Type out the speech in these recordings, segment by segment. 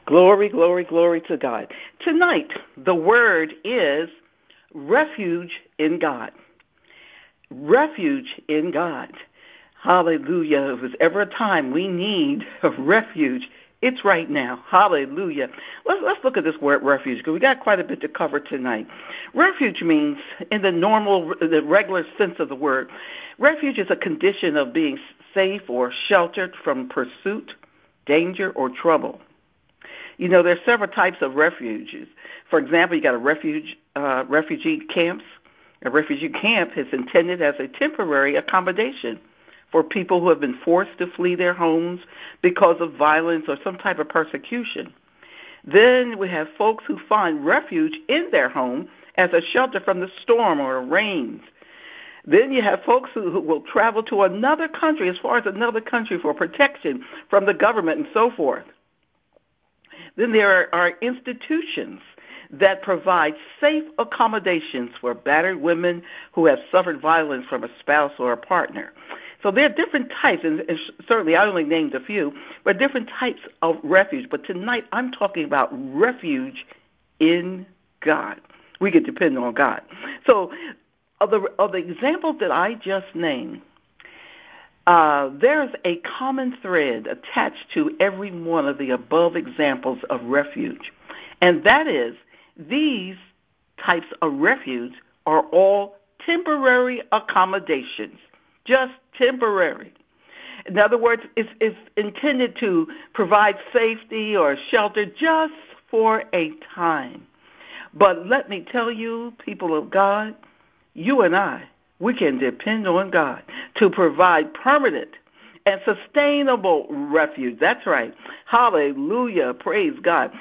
Glory, glory, glory to God. Tonight, the word is refuge in God. Refuge in God. Hallelujah. If there's ever a time we need a refuge, it's right now. Hallelujah. Let's look at this word refuge because we got quite a bit to cover tonight. Refuge means, in the regular sense of the word, refuge is a condition of being safe or sheltered from pursuit, danger, or trouble. You know, there's several types of refuges. For example, you got refugee camps. A refugee camp is intended as a temporary accommodation for people who have been forced to flee their homes because of violence or some type of persecution. Then we have folks who find refuge in their home as a shelter from the storm or the rains. Then you have folks who will travel to another country, as far as another country, for protection from the government and so forth. Then there are institutions that provide safe accommodations for battered women who have suffered violence from a spouse or a partner. So there are different types, and certainly I only named a few, but different types of refuge. But tonight I'm talking about refuge in God. We can depend on God. So of the examples that I just named, there's a common thread attached to every one of the above examples of refuge, and that is these types of refuge are all temporary accommodations, just temporary. In other words, it's intended to provide safety or shelter just for a time. But let me tell you, people of God, you and I, we can depend on God to provide permanent and sustainable refuge. That's right. Hallelujah. Praise God.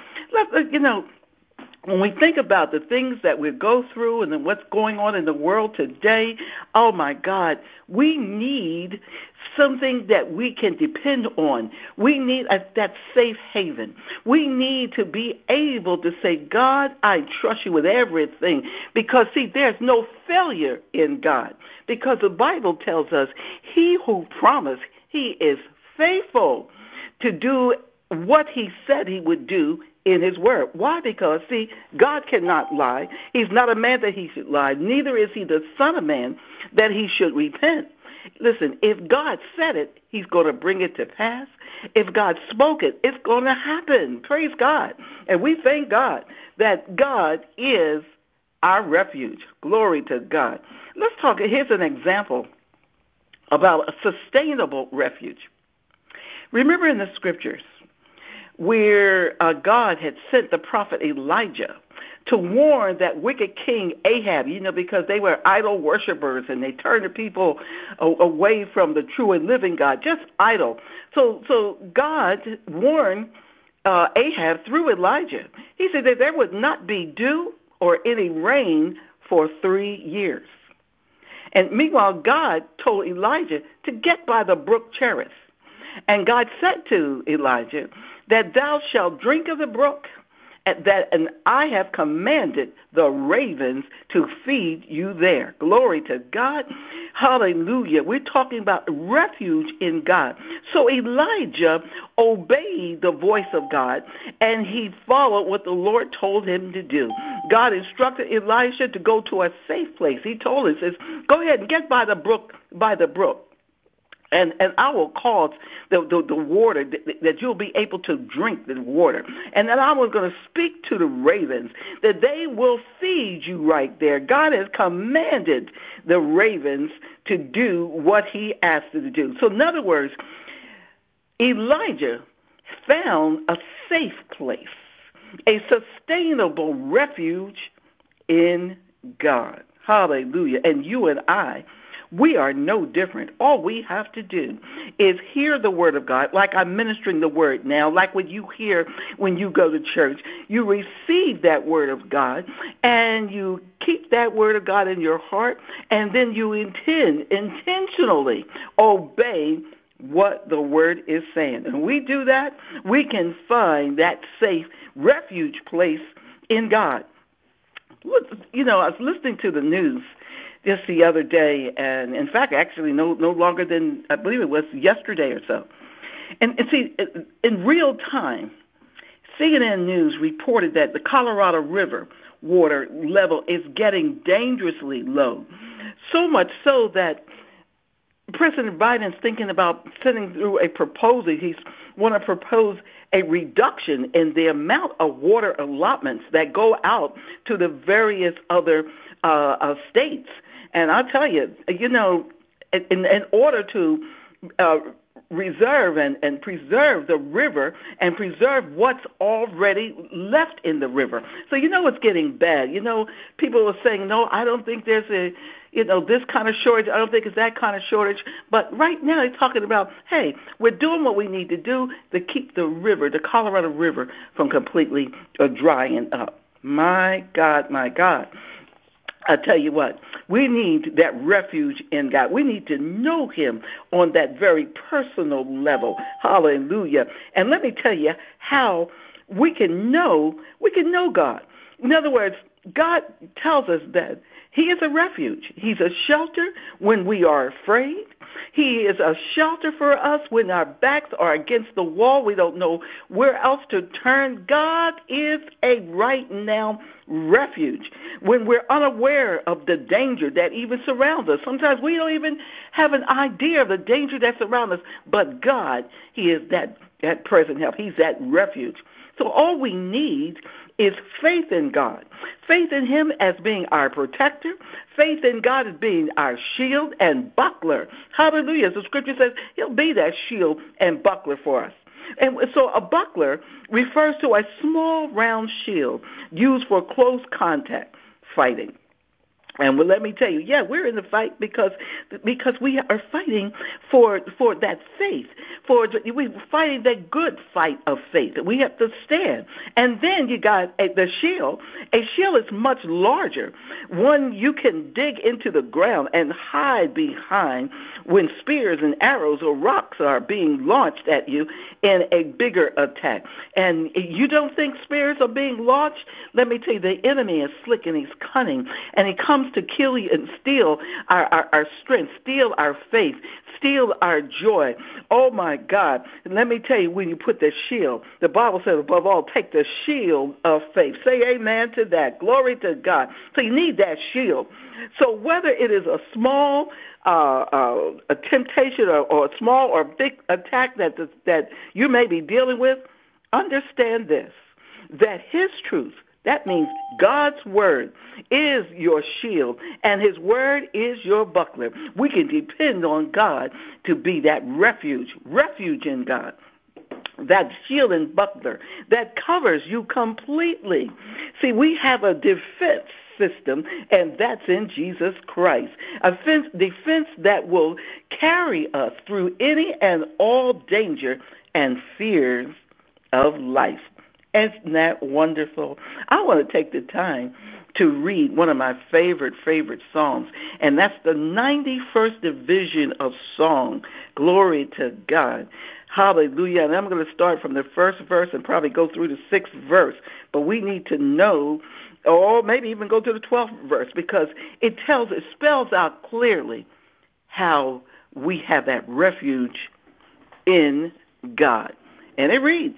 When we think about the things that we go through and then what's going on in the world today, oh my God, we need something that we can depend on. We need that safe haven. We need to be able to say, God, I trust you with everything. Because, see, there's no failure in God. Because the Bible tells us he who promised, he is faithful to do what he said he would do in his word. Why? Because, see, God cannot lie. He's not a man that he should lie. Neither is he the son of man that he should repent. Listen, if God said it, he's going to bring it to pass. If God spoke it, it's going to happen. Praise God. And we thank God that God is our refuge. Glory to God. Let's talk. Here's an example about a sustainable refuge. Remember in the scriptures where God had sent the prophet Elijah to warn that wicked king Ahab, because they were idol worshipers and they turned the people away from the true and living God, just idol. So God warned Ahab through Elijah. He said that there would not be dew or any rain for 3 years. And meanwhile, God told Elijah to get by the brook Cherith. And God said to Elijah that thou shalt drink of the brook, and I have commanded the ravens to feed you there. Glory to God. Hallelujah. We're talking about refuge in God. So Elijah obeyed the voice of God, and he followed what the Lord told him to do. God instructed Elijah to go to a safe place. He told him, says, go ahead and get by the brook, and I will cause the water that you'll be able to drink the water. And then I was going to speak to the ravens that they will feed you right there. God has commanded the ravens to do what he asked them to do. So in other words, Elijah found a safe place, a sustainable refuge in God. Hallelujah. And you and I, we are no different. All we have to do is hear the word of God, like I'm ministering the word now, like what you hear when you go to church. You receive that word of God, and you keep that word of God in your heart, and then you intentionally obey what the word is saying. And we do that, we can find that safe refuge place in God. I was listening to the news just the other day, and in fact, actually no longer than, I believe it was yesterday or so. And see, in real time, CNN News reported that the Colorado River water level is getting dangerously low, so much so that President Biden's thinking about sending through a proposal. He's want to propose a reduction in the amount of water allotments that go out to the various other states. And I'll tell you, in order to reserve and preserve the river and preserve what's already left in the river. So it's getting bad. People are saying, no, I don't think there's this kind of shortage. I don't think it's that kind of shortage. But right now they're talking about, hey, we're doing what we need to do to keep the river, the Colorado River, from completely drying up. My God, my God. I tell you what, we need that refuge in God. We need to know him on that very personal level. Hallelujah. And let me tell you how we can know God. In other words, God tells us that he is a refuge. He's a shelter when we are afraid. He is a shelter for us when our backs are against the wall. We don't know where else to turn. God is a right now refuge when we're unaware of the danger that even surrounds us. Sometimes we don't even have an idea of the danger that surrounds us. But God, he is that present help. He's that refuge. So all we need is faith in God. Faith in him as being our protector. Faith in God as being our shield and buckler. Hallelujah. As the scripture says, he'll be that shield and buckler for us. And so a buckler refers to a small round shield used for close contact fighting. And let me tell you, we're in the fight because we are fighting for that faith. We're fighting that good fight of faith. We have to stand. And then you got the shield. A shield is much larger. One you can dig into the ground and hide behind when spears and arrows or rocks are being launched at you in a bigger attack. And you don't think spears are being launched? Let me tell you, the enemy is slick and he's cunning, and he comes to kill you and steal our strength, steal our faith, steal our joy. Oh, my God. Let me tell you, when you put the shield, the Bible says, above all, take the shield of faith. Say amen to that. Glory to God. So you need that shield. So whether it is a small a temptation or a small or big attack that you may be dealing with, understand this, that his truth, that means God's word, is your shield, and his word is your buckler. We can depend on God to be that refuge in God, that shield and buckler that covers you completely. See, we have a defense system, and that's in Jesus Christ. A defense that will carry us through any and all danger and fears of life. Isn't that wonderful? I want to take the time to read one of my favorite Psalms, and that's the 91st division of Song. Glory to God. Hallelujah. And I'm going to start from the first verse and probably go through the 6th verse, but we need to know, or maybe even go to the 12th verse, because it spells out clearly how we have that refuge in God. And it reads,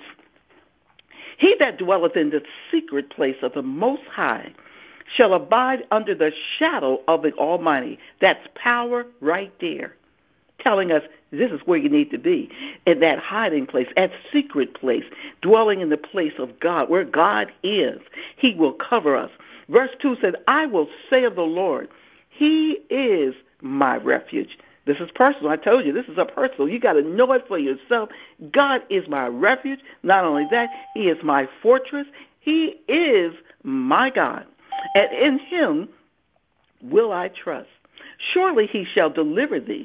he that dwelleth in the secret place of the Most High shall abide under the shadow of the Almighty. That's power right there, telling us this is where you need to be, in that hiding place, that secret place, dwelling in the place of God, where God is. He will cover us. Verse 2 says, I will say of the Lord, he is my refuge. This is personal. I told you, this is a personal. You got to know it for yourself. God is my refuge. Not only that, he is my fortress. He is my God. And in him will I trust. Surely he shall deliver thee.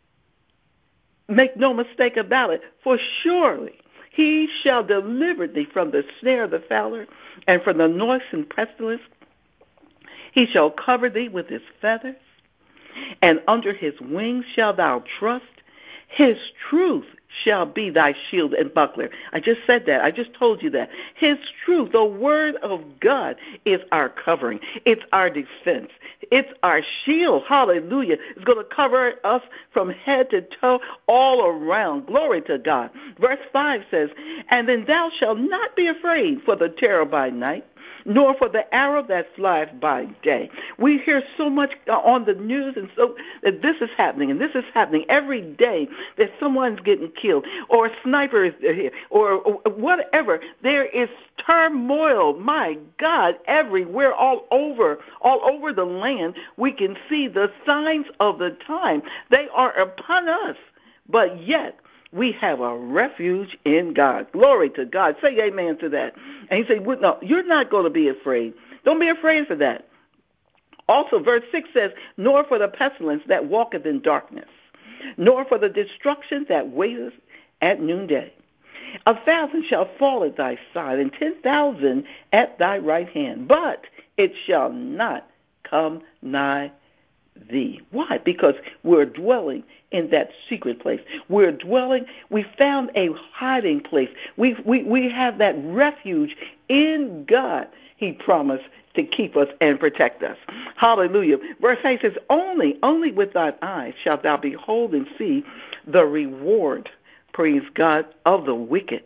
Make no mistake about it, for surely he shall deliver thee from the snare of the fowler and from the noisome pestilence. He shall cover thee with his feathers, and under his wings shalt thou trust. His truth shall be thy shield and buckler. I just said that. I just told you that. His truth, the word of God, is our covering. It's our defense. It's our shield. Hallelujah. It's going to cover us from head to toe all around. Glory to God. Verse 5 says, and then thou shalt not be afraid for the terror by night, nor for the arrow that flieth by day. We hear so much on the news, and so that this is happening, and this is happening every day, that someone's getting killed, or a sniper is here, or whatever. There is turmoil, my God, everywhere, all over the land. We can see the signs of the time. They are upon us, but yet we have a refuge in God. Glory to God. Say amen to that. And he said, well, no, you're not going to be afraid. Don't be afraid for that. Also, verse 6 says, nor for the pestilence that walketh in darkness, nor for the destruction that waiteth at noonday. 1,000 shall fall at thy side, and 10,000 at thy right hand, but it shall not come nigh thee. Why? Because we're dwelling in that secret place. We found a hiding place. We have that refuge in God. He promised to keep us and protect us. Hallelujah. Verse 8 says, only with thine eyes shalt thou behold and see the reward, praise God, of the wicked.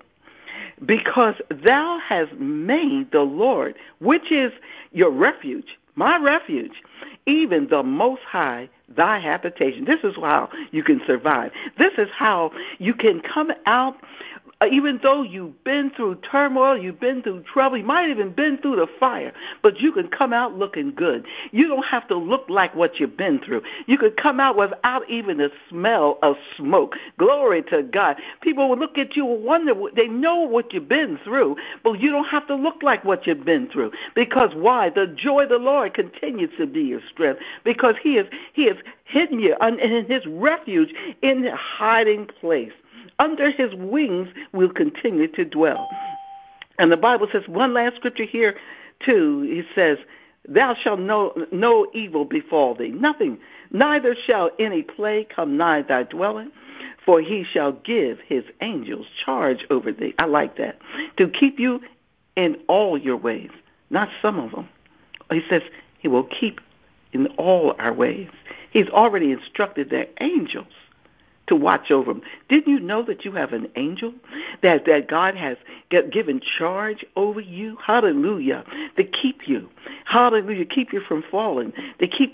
Because thou hast made the Lord, which is your refuge, my refuge, even the Most High, thy habitation. This is how you can survive. This is how you can come out, even though you've been through turmoil, you've been through trouble, you might have even been through the fire, but you can come out looking good. You don't have to look like what you've been through. You could come out without even the smell of smoke. Glory to God. People will look at you and wonder, they know what you've been through, but you don't have to look like what you've been through. Because why? The joy of the Lord continues to be your strength, because He has hidden you in His refuge, in a hiding place. Under His wings we'll continue to dwell. And the Bible says, one last scripture here too, it says, thou shalt no evil befall thee, nothing, neither shall any plague come nigh thy dwelling, for He shall give His angels charge over thee. I like that. To keep you in all your ways, not some of them. He says He will keep in all our ways. He's already instructed their angels to watch over them. Didn't you know that you have an angel that God has given charge over you? Hallelujah. To keep you. Hallelujah. Keep you from falling. To keep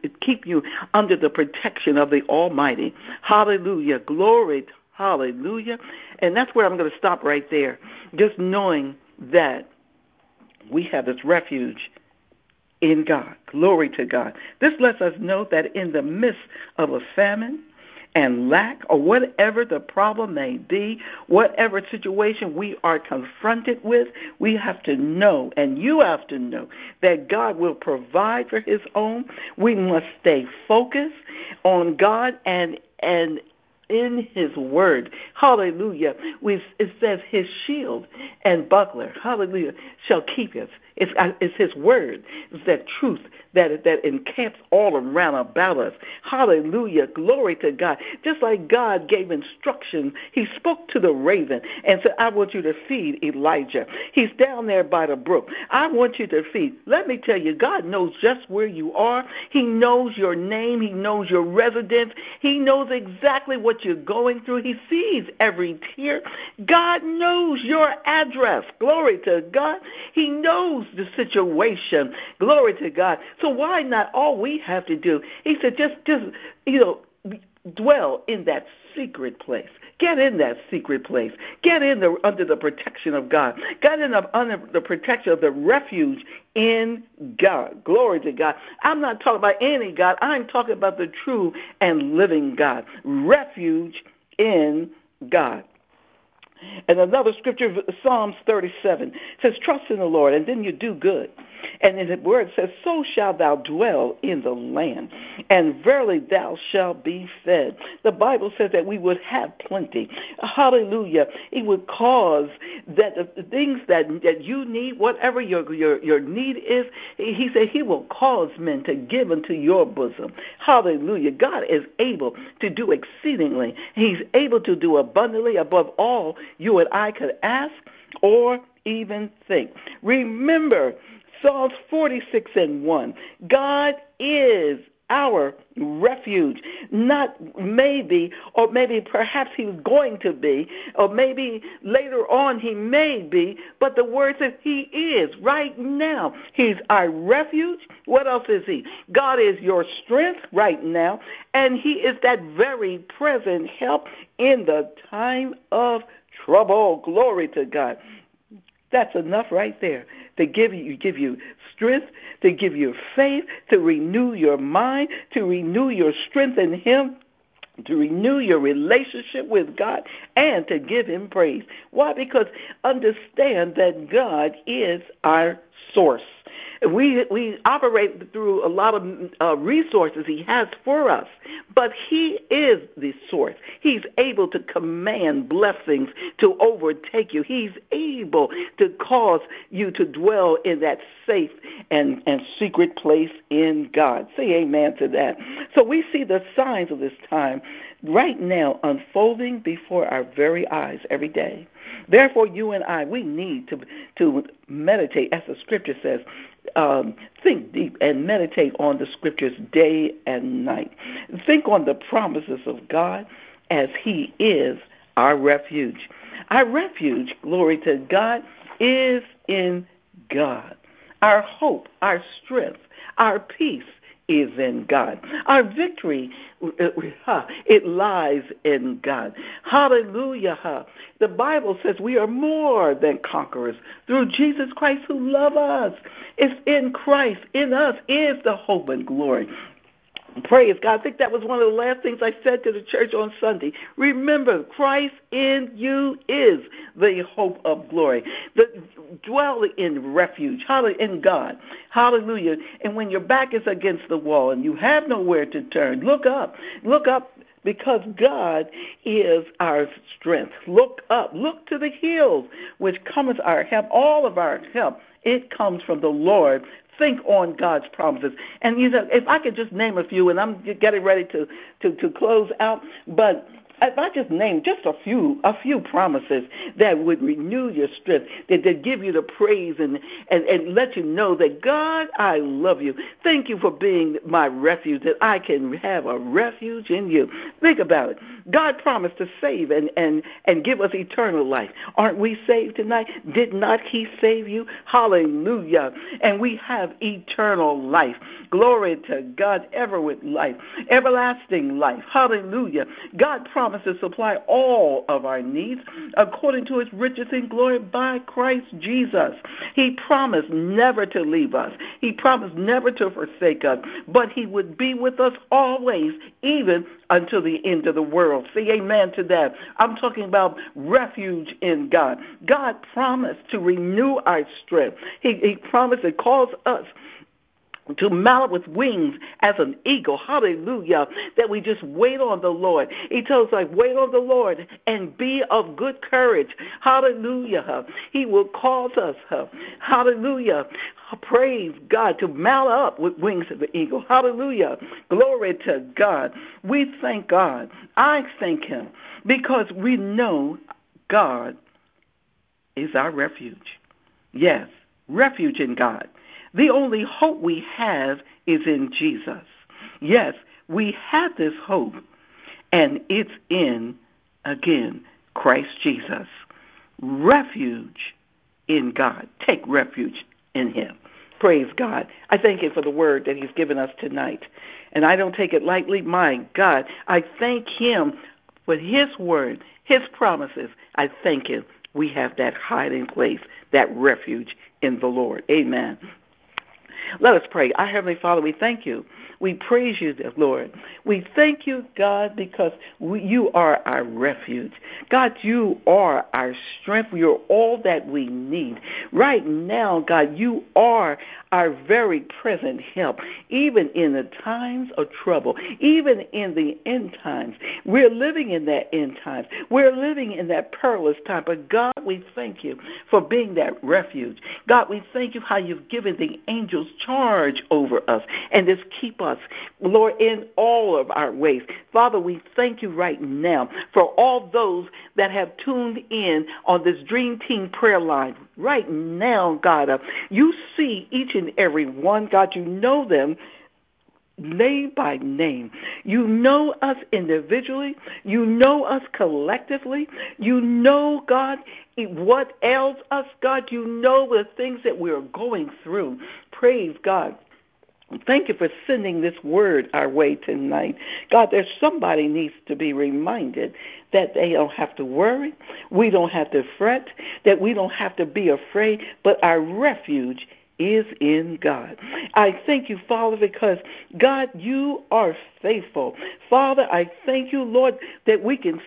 you under the protection of the Almighty. Hallelujah. Glory. Hallelujah. And that's where I'm going to stop right there. Just knowing that we have this refuge in God. Glory to God. This lets us know that in the midst of a famine and lack, or whatever the problem may be, whatever situation we are confronted with, we have to know, and you have to know, that God will provide for His own. We must stay focused on God and in His word. Hallelujah. It says His shield and buckler, hallelujah, shall keep us. It's His word. It's that truth that encamps all around about us. Hallelujah. Glory to God. Just like God gave instruction, He spoke to the raven and said, I want you to feed Elijah. He's down there by the brook. I want you to feed. Let me tell you, God knows just where you are. He knows your name. He knows your residence. He knows exactly what you're going through. He sees every tear. God knows your address. Glory to God. He knows the situation. Glory to God. So why not? All we have to do, He said, just dwell in that secret place. Get in that secret place. Get in under the protection of God. Get in under the protection of the refuge in God. Glory to God. I'm not talking about any God. I'm talking about the true and living God. Refuge in God. And another scripture, Psalms 37, says, trust in the Lord, and then you do good. And in the word says, so shalt thou dwell in the land, and verily thou shalt be fed. The Bible says that we would have plenty. Hallelujah. It would cause that the things that you need, whatever your need is, he said he will cause men to give unto your bosom. Hallelujah. God is able to do exceedingly. He's able to do abundantly above all you and I could ask or even think. Remember, Psalms 46:1. God is our refuge. Not maybe, or maybe perhaps he's going to be, or maybe later on he may be, but the word says he is right now. He's our refuge. What else is he? God is your strength right now, and he is that very present help in the time of trouble. Glory to God. That's enough right there to give you strength, to give you faith, to renew your mind, to renew your strength in him, to renew your relationship with God, and to give him praise. Why? Because understand that God is our source. We operate through a lot of resources he has for us, but he is the source. He's able to command blessings to overtake you. He's able to cause you to dwell in that safe and secret place in God. Say amen to that. So we see the signs of this time right now unfolding before our very eyes every day. Therefore, you and I, we need to meditate, as the scripture says, think deep and meditate on the scriptures day and night. Think on the promises of God as he is our refuge. Our refuge, glory to God, is in God. Our hope, our strength, our peace is in God. Our victory, it lies in God. Hallelujah. The Bible says we are more than conquerors through Jesus Christ who loves us. It's in Christ, in us, is the hope and glory. Praise God. I think that was one of the last things I said to the church on Sunday. Remember, Christ in you is the hope of glory. Dwell in refuge, in God. Hallelujah. And when your back is against the wall and you have nowhere to turn, look up. Look up, because God is our strength. Look up. Look to the hills, which cometh our help. All of our help, it comes from the Lord. Think on God's promises. And, if I could just name a few, and I'm getting ready to close out, but if I just name just a few promises that would renew your strength, that give you the praise and let you know that, God, I love you. Thank you for being my refuge, that I can have a refuge in you. Think about it. God promised to save and give us eternal life. Aren't we saved tonight? Did not he save you? Hallelujah. And we have eternal life. Glory to God, ever with life, everlasting life. Hallelujah. God promised to supply all of our needs according to his riches in glory by Christ Jesus. He promised never to leave us. He promised never to forsake us, but he would be with us always, even until the end of the world. Say amen to that. I'm talking about refuge in God. God promised to renew our strength. He promised to cause us to mount with wings as an eagle. Hallelujah. That we just wait on the Lord. He tells us, wait on the Lord and be of good courage. Hallelujah. He will cause us, hallelujah, praise God, to mount up with wings of the eagle. Hallelujah. Glory to God. We thank God. I thank him because we know God is our refuge. Yes, refuge in God. The only hope we have is in Jesus. Yes, we have this hope, and it's in, again, Christ Jesus. Refuge in God. Take refuge in him. Praise God. I thank him for the word that he's given us tonight. And I don't take it lightly. My God, I thank him for his word, his promises. I thank him. We have that hiding place, that refuge in the Lord. Amen. Let us pray. Our Heavenly Father, we thank you. We praise you, Lord. We thank you, God, because you are our refuge. God, you are our strength. You're all that we need. Right now, God, you are our very present help, even in the times of trouble, even in the end times. We're living in that end times. We're living in that perilous time. But God, we thank you for being that refuge. God, we thank you how you've given the angels charge over us and just keep us, Lord, in all of our ways. Father, we thank you right now for all those that have tuned in on this Dream Team prayer line. Right now, God, you see each and every one. God, you know them name by name. You know us individually. You know us collectively. You know, God, what ails us, God. You know the things that we're going through. Praise God. Thank you for sending this word our way tonight. God, there's somebody needs to be reminded that they don't have to worry, we don't have to fret, that we don't have to be afraid, but our refuge is in God. I thank you, Father, because, God, you are faithful. Father, I thank you, Lord, that we can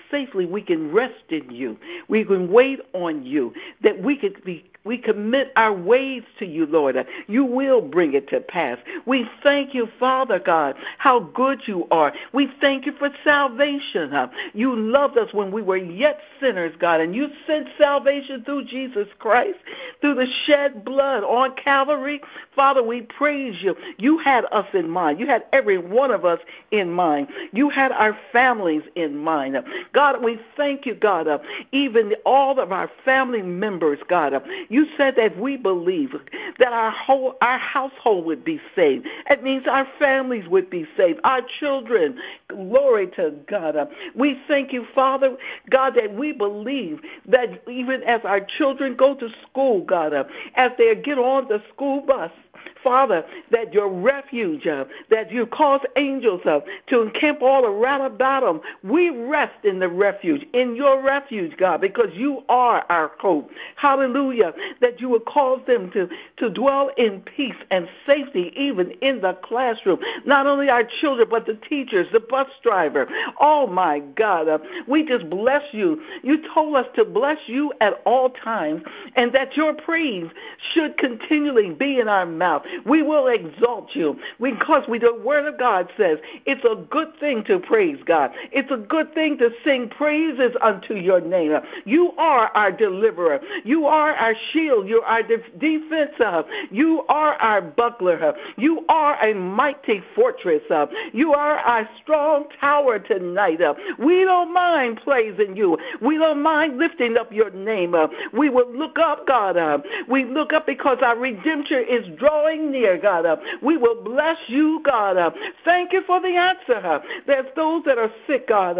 rest in you. We can wait on you, that we commit our ways to you, Lord. You will bring it to pass. We thank you, Father God, how good you are. We thank you for salvation. You loved us when we were yet sinners, God, and you sent salvation through Jesus Christ, through the shed blood on Calvary. Father, we praise you. You had us in mind. You had every one of us in mind. You had our families in mind. God, we thank you, God, even all of our family members, God. You said that we believe that our household would be saved. It means our families would be saved, our children. Glory to God. We thank you, Father, God, that we believe that even as our children go to school, God, as they get on the school bus, Father, that your refuge, that you cause angels to encamp all around about them. We rest in the refuge, in your refuge, God, because you are our hope. Hallelujah. That you will cause them to dwell in peace and safety, even in the classroom. Not only our children, but the teachers, the bus driver. Oh, my God. We just bless you. You told us to bless you at all times, and that your praise should continually be in our mouth. We will exalt you because the word of God says it's a good thing to praise God. It's a good thing to sing praises unto your name. You are our deliverer. You are our shield. You are our defense. You are our buckler. You are a mighty fortress. You are our strong tower tonight. We don't mind praising you. We don't mind lifting up your name. We will look up, God. We look up because our redemption is drawing near, God. We will bless you, God. Thank you for the answer. There's those that are sick, God.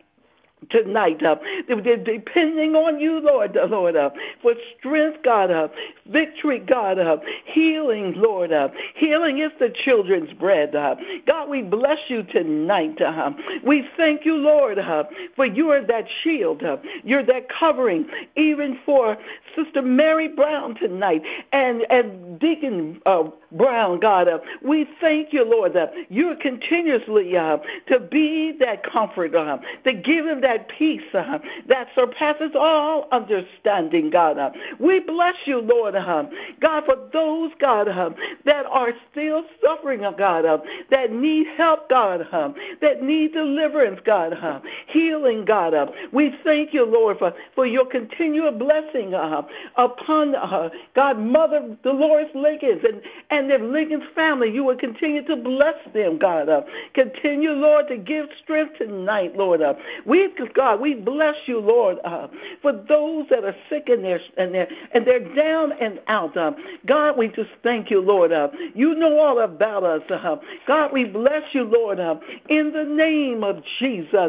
Tonight, they're depending on you, Lord, for strength, God, victory, God, healing, Lord. Healing is the children's bread. God, we bless you tonight. We thank you, Lord, for you are that shield. You're that covering, even for Sister Mary Brown tonight and Deacon Brown, God. We thank you, Lord, that you're continuously to be that comfort, to give them that peace that surpasses all understanding, God. We bless you, Lord, God, for those, God, that are still suffering, God, that need help, God, that need deliverance, God, healing, God. We thank you, Lord, for your continual blessing upon, God, Mother Dolores Liggins and their Liggins family. You will continue to bless them, God. Continue, Lord, to give strength tonight, Lord. God, we bless you, Lord, for those that are sick and they're down and out. God, we just thank you, Lord. You know all about us. God, we bless you, Lord, in the name of Jesus.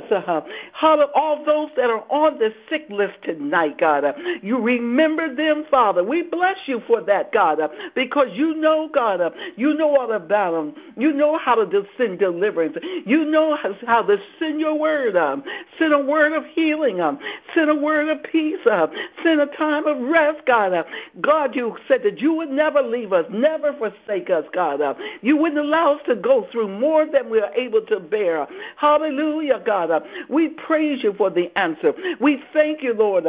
All those that are on the sick list tonight, God, you remember them, Father. We bless you for that, God. because you know, God, you know all about them. You know how to send deliverance. You know how to send your word. Send a word of healing. Send a word of peace. Send a time of rest, God. God, you said that you would never leave us, never forsake us, God. You wouldn't allow us to go through more than we are able to bear. Hallelujah, God. We praise you for the answer. We thank you, Lord.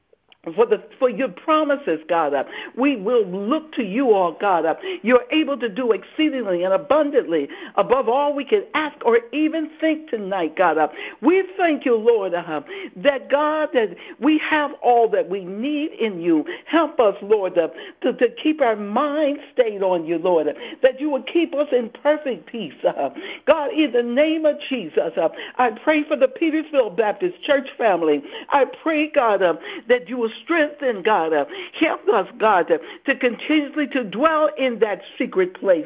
For your promises, God. We will look to you, oh God. You're able to do exceedingly and abundantly above all we can ask or even think tonight, God. We thank you, Lord, that, God, that we have all that we need in you. Help us, Lord, to keep our mind stayed on you, Lord, that you will keep us in perfect peace. God, in the name of Jesus, I pray for the Petersville Baptist Church family. I pray, God, that you will strengthen, God. Help us, God, to continuously to dwell in that secret place.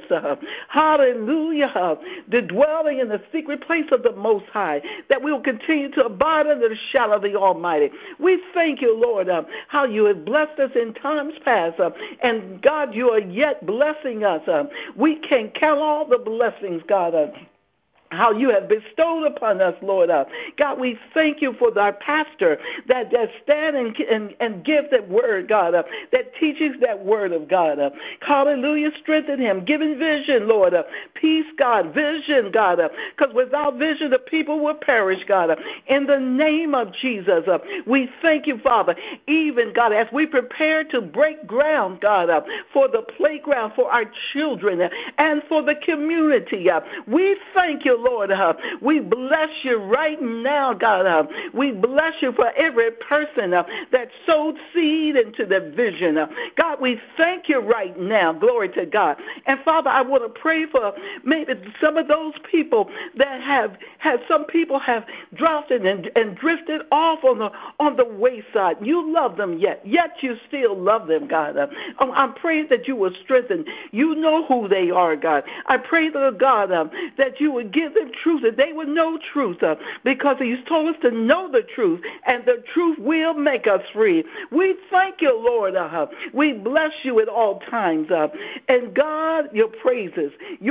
Hallelujah. The dwelling in the secret place of the Most High, that we will continue to abide under the shadow of the Almighty. We thank you, Lord, how you have blessed us in times past. And, God, you are yet blessing us. We can count all the blessings, God, how you have bestowed upon us, Lord. God, we thank you for our pastor that stand and give that word, God, that teaches that word of God. Hallelujah. Strengthen him. Give him vision, Lord. Peace, God. Vision, God. Because without vision, the people will perish, God. In the name of Jesus, we thank you, Father. Even, God, as we prepare to break ground, God, for the playground for our children and for the community, we thank you, Lord. We bless you right now, God. We bless you for every person that sowed seed into the vision. God, we thank you right now. Glory to God. And Father, I want to pray for maybe some of those people that some people have dropped and drifted off on the wayside. You love them yet you still love them, God. I'm praying that you will strengthen. You know who they are, God. I pray, Lord God, that you would give them truth, that they would know truth, because you told us to know the truth, and the truth will make us free. We thank you, Lord. We bless you at all times. And God, your praises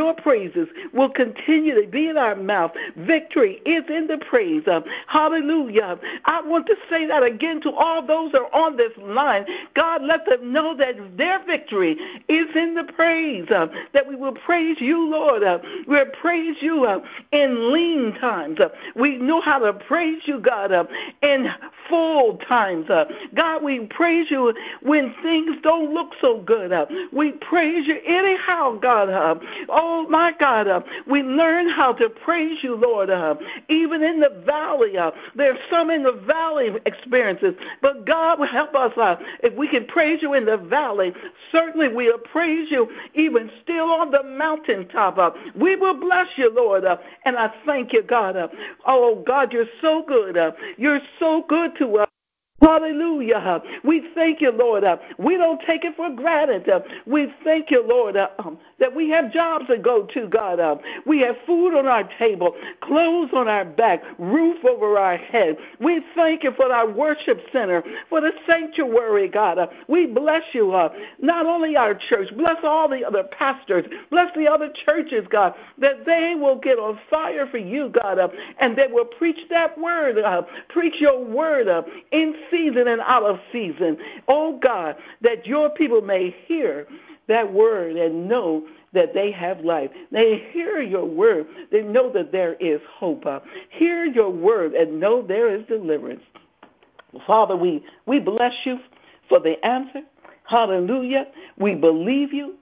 will continue to be in our mouth. Victory is in the praise. Hallelujah. I want to say that again to all those that are on this line. God, let them know that their victory is in the praise, that we will praise you, Lord. We'll praise you in lean times. We know how to praise you, God, in full times. God, we praise you when things don't look so good. We praise you anyhow, God. Oh, my God. We learn how to praise you, Lord, even in the valley. There's some in the valley experiences, but God will help us. If we can praise you in the valley, certainly we'll praise you even still on the mountaintop. We will bless you, Lord, and I thank you, God. Oh, God, you're so good. You're so good to us. Hallelujah. We thank you, Lord. We don't take it for granted. We thank you, Lord, that we have jobs to go to, God. We have food on our table, clothes on our back, roof over our head. We thank you for our worship center, for the sanctuary, God. We bless you, not only our church, bless all the other pastors, bless the other churches, God, that they will get on fire for you, God, and they will preach that word, preach your word in season and out of season. Oh, God, that your people may hear that word and know that they have life. They hear your word. They know that there is hope. Hear your word and know there is deliverance. Father, we bless you for the answer. Hallelujah. We believe you.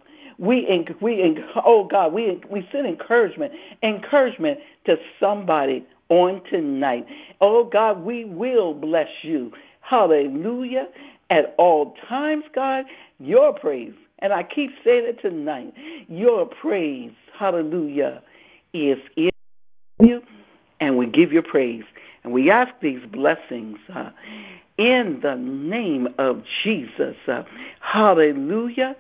Oh, God, we send encouragement to somebody on tonight. Oh, God, we will bless you. Hallelujah. At all times, God, your praise, and I keep saying it tonight, your praise, hallelujah, is in you, and we give you praise. And we ask these blessings in the name of Jesus. Hallelujah.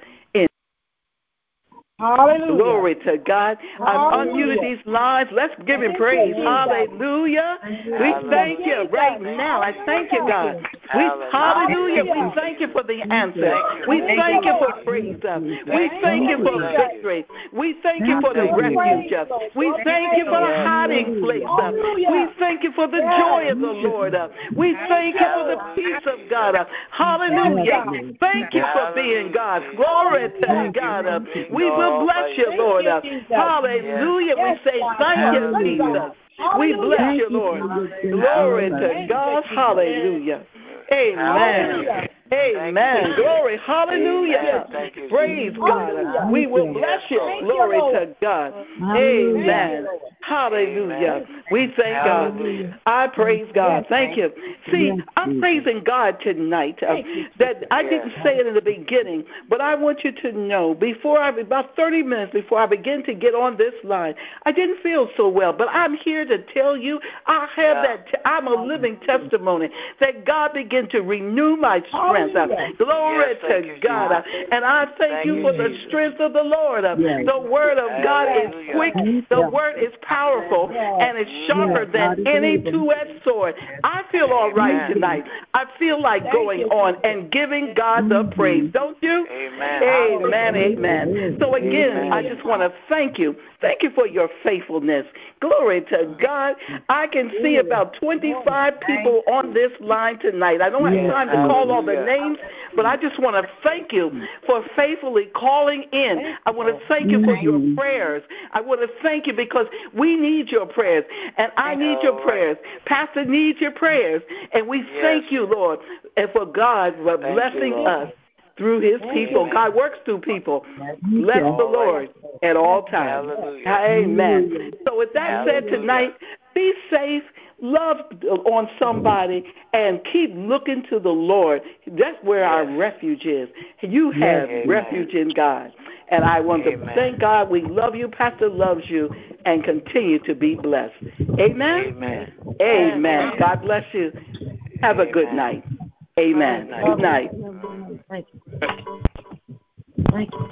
Hallelujah. Glory to God. I've unmuted these lines. Let's give him praise. Hallelujah. We thank you right now. I thank you, God. Hallelujah. We thank you for the answer. We thank you for praise. We thank you for victory. We thank you for the refuge. We thank you for the hiding place. We thank you for the joy of the Lord. We thank you for the peace of God. Hallelujah. Thank you for being God. Glory to God. We will bless you, Lord. Hallelujah. We say thank you, Jesus. We bless you, Lord. Glory to God. Hallelujah. Amen. Amen. Glory. Hallelujah. Praise God. We will bless you. Glory to God. Amen. Hallelujah. We thank God. I praise God. Thank you. See, I'm praising God tonight. That I didn't say it in the beginning, but I want you to know about 30 minutes before I begin to get on this line, I didn't feel so well, but I'm here to tell you I'm a living testimony that God began to renew my strength. Glory to God. And I thank you for the strength of the Lord. The word of God is quick. The word is powerful and it's sharper than any two-edged sword. I feel all right tonight. I feel like going on and giving God the praise. Don't you? Amen. Amen. So again, I just want to thank you. Thank you for your faithfulness. Glory to God. I can see about 25 people on this line tonight. I don't have time to call all the names, but I just want to thank you for faithfully calling in. I want to thank you for your prayers. I want to thank you because we need your prayers, and I need your prayers. Pastor needs your prayers, and we thank you, Lord, and for God for blessing us through his people. God works through people. Bless the Lord at all times. Amen. So with that said, tonight, be safe, love on somebody, and keep looking to the Lord. That's where our refuge is. You have refuge in God. And I want to thank God. We love you. Pastor loves you. And continue to be blessed. Amen? Amen. God bless you. Have a good night. Amen. Good night. Thank you. Thank you.